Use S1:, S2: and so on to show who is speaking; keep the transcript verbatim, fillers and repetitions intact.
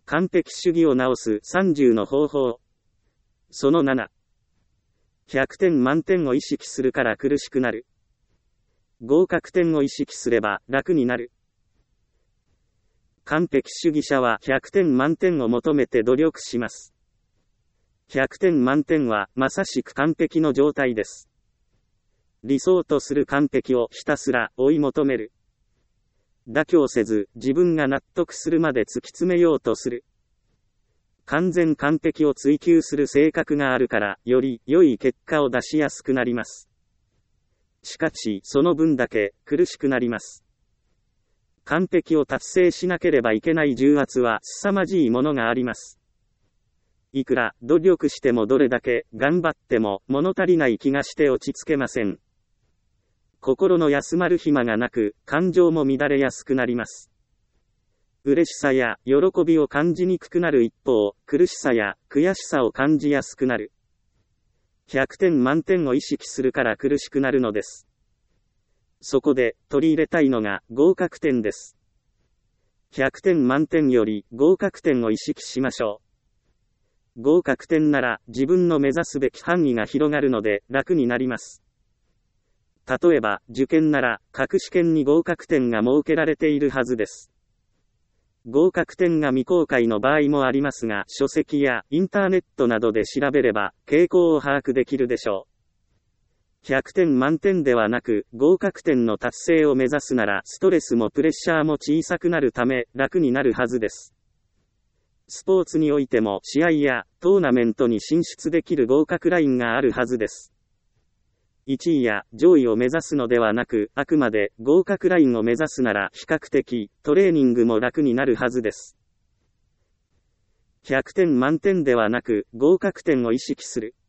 S1: 完璧主義を直すさんじゅうの方法。そのなな。ひゃくてん満点を意識するから苦しくなる。合格点を意識すれば楽になる。完璧主義者はひゃくてん満点を求めて努力します。ひゃくてん満点はまさしく完璧の状態です。理想とする完璧をひたすら追い求める。妥協せず自分が納得するまで突き詰めようとする。完全完璧を追求する性格があるから、より良い結果を出しやすくなります。しかし、その分だけ苦しくなります。完璧を達成しなければいけない重圧は凄まじいものがあります。いくら努力してもどれだけ頑張っても物足りない気がして落ち着けません。心の休まる暇がなく、感情も乱れやすくなります。嬉しさや喜びを感じにくくなる一方、苦しさや悔しさを感じやすくなる。ひゃくてん満点を意識するから苦しくなるのです。そこで取り入れたいのが合格点です。ひゃくてん満点より合格点を意識しましょう。合格点なら自分の目指すべき範囲が広がるので楽になります。例えば受験なら各試験に合格点が設けられているはずです。合格点が未公開の場合もありますが、書籍やインターネットなどで調べれば傾向を把握できるでしょう。ひゃくてん満点ではなく合格点の達成を目指すならストレスもプレッシャーも小さくなるため楽になるはずです。スポーツにおいても試合やトーナメントに進出できる合格ラインがあるはずです。いちいや上位を目指すのではなく、あくまで合格ラインを目指すなら比較的トレーニングも楽になるはずです。ひゃくてん満点ではなく合格点を意識する。